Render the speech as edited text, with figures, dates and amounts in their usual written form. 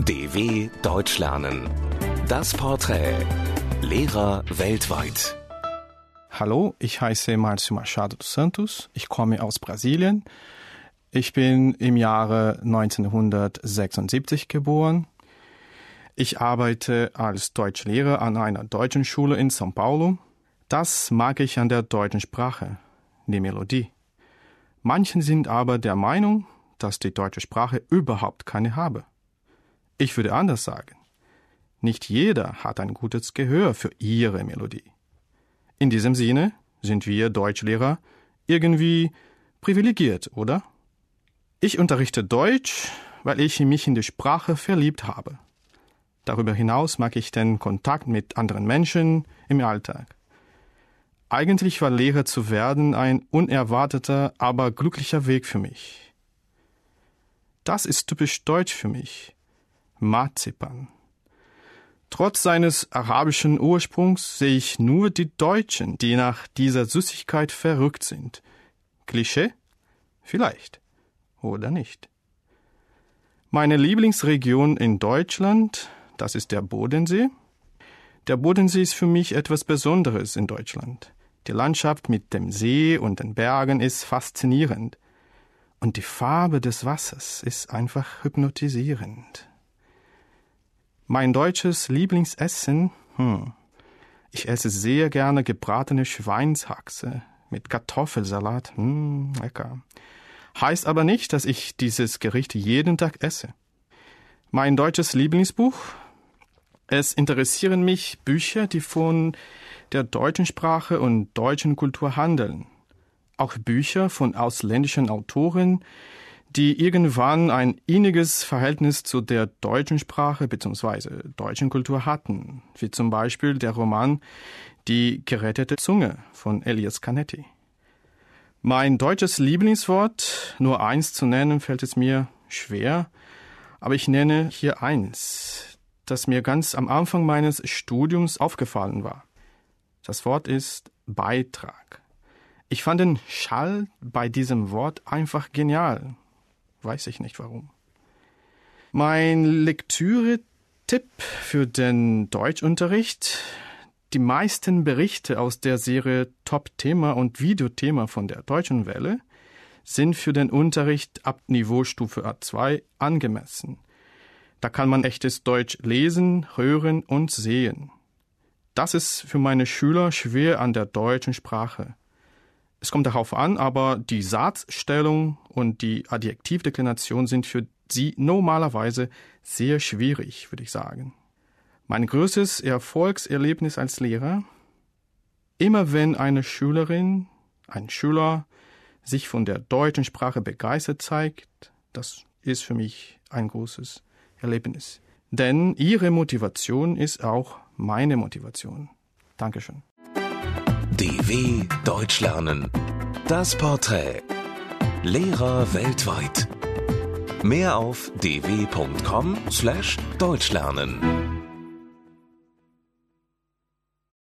DW Deutsch lernen. Das Porträt. Lehrer weltweit. Hallo, ich heiße Márcio Machado dos Santos. Ich komme aus Brasilien. Ich bin im Jahre 1976 geboren. Ich arbeite als Deutschlehrer an einer deutschen Schule in São Paulo. Das mag ich an der deutschen Sprache, die Melodie. Manche sind aber der Meinung, dass die deutsche Sprache überhaupt keine habe. Ich würde anders sagen. Nicht jeder hat ein gutes Gehör für ihre Melodie. In diesem Sinne sind wir Deutschlehrer irgendwie privilegiert, oder? Ich unterrichte Deutsch, weil ich mich in die Sprache verliebt habe. Darüber hinaus mag ich den Kontakt mit anderen Menschen im Alltag. Eigentlich war Lehrer zu werden ein unerwarteter, aber glücklicher Weg für mich. Das ist typisch deutsch für mich. Marzipan. Trotz seines arabischen Ursprungs sehe ich nur die Deutschen, die nach dieser Süßigkeit verrückt sind. Klischee? Vielleicht. Oder nicht. Meine Lieblingsregion in Deutschland, das ist der Bodensee. Der Bodensee ist für mich etwas Besonderes in Deutschland. Die Landschaft mit dem See und den Bergen ist faszinierend. Und die Farbe des Wassers ist einfach hypnotisierend. Mein deutsches Lieblingsessen? Ich esse sehr gerne gebratene Schweinshaxe mit Kartoffelsalat. Lecker. Heißt aber nicht, dass ich dieses Gericht jeden Tag esse. Mein deutsches Lieblingsbuch? Es interessieren mich Bücher, die von der deutschen Sprache und deutschen Kultur handeln. Auch Bücher von ausländischen Autoren, die irgendwann ein inniges Verhältnis zu der deutschen Sprache bzw. deutschen Kultur hatten, wie zum Beispiel der Roman Die gerettete Zunge von Elias Canetti. Mein deutsches Lieblingswort, nur eins zu nennen, fällt es mir schwer, aber ich nenne hier eins, das mir ganz am Anfang meines Studiums aufgefallen war. Das Wort ist Beitrag. Ich fand den Schall bei diesem Wort einfach genial. Weiß ich nicht warum. Mein Lektüre-Tipp für den Deutschunterricht: Die meisten Berichte aus der Serie Top-Thema und Videothema von der Deutschen Welle sind für den Unterricht ab Niveaustufe A2 angemessen. Da kann man echtes Deutsch lesen, hören und sehen. Das ist für meine Schüler schwer an der deutschen Sprache. Es kommt darauf an, aber die Satzstellung und die Adjektivdeklination sind für sie normalerweise sehr schwierig, würde ich sagen. Mein größtes Erfolgserlebnis als Lehrer: Immer wenn eine Schülerin, ein Schüler sich von der deutschen Sprache begeistert zeigt, das ist für mich ein großes Erlebnis. Denn ihre Motivation ist auch meine Motivation. Dankeschön. DW Deutsch lernen. Das Porträt. Lehrer weltweit. Mehr auf dw.com/deutschlernen.